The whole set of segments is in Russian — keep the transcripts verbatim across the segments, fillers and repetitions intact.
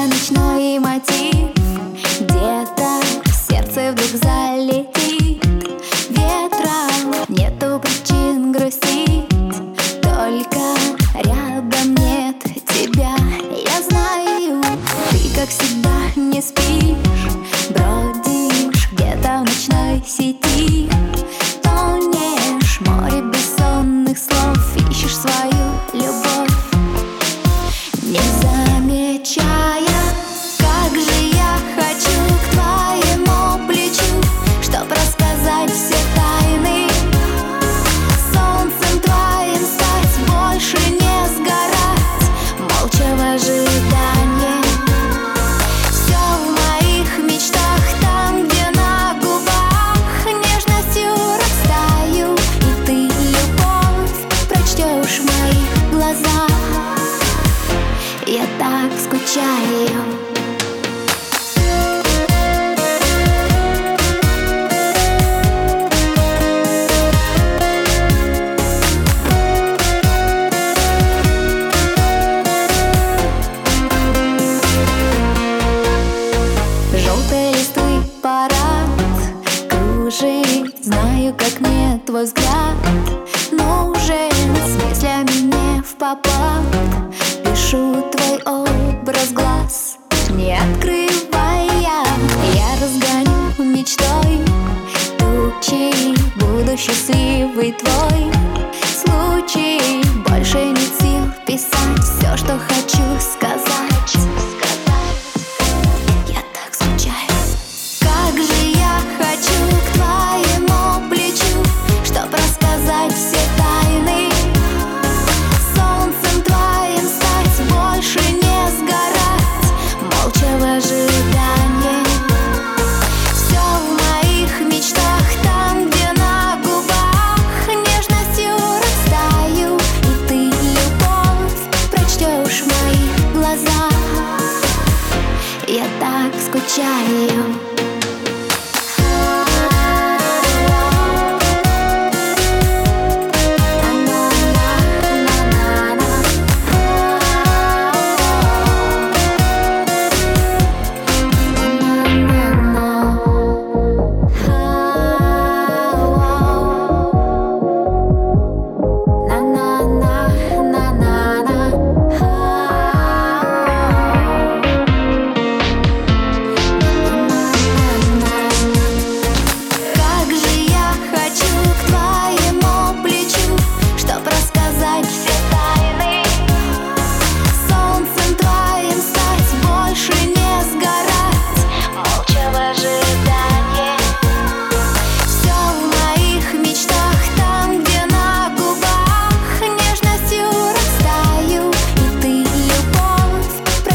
ночной мотив, где-то в сердце вдруг залетит ветром. Нету причин грустить, только рядом нет тебя. Я знаю, ты как всегда не спишь, бродишь где-то в ночной сети, тонешь в море бессонных слов, ищешь свою любовь, не замечая, как же я хочу к твоему плечу, чтоб рассказать все тайны, солнцем твоим стать, больше не сгорать, молча в ожидании. Все в моих мечтах, там, где на губах нежностью растаю, и ты любовь прочтешь в моих глазах. Я так скучаю. Желтые листы парад кружит, знаю, как мне твой взгляд нужен, с мыслями не впопад пишу твой образ глаз, не открывая, я разгоню мечтой тучи, буду счастливый твой случай, больше нет сил писать все, что хочу сказать. Я так скучаю. Как же я хочу к твоему плечу, чтоб рассказать все тайны, солнцем твоим стать, больше не сгорать, молча в ожидании. Все в моих мечтах, там, где на губах нежностью растаю, и ты любовь прочтешь в моих глазах. Я так скучаю.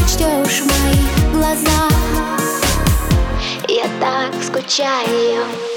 Я так скучаю.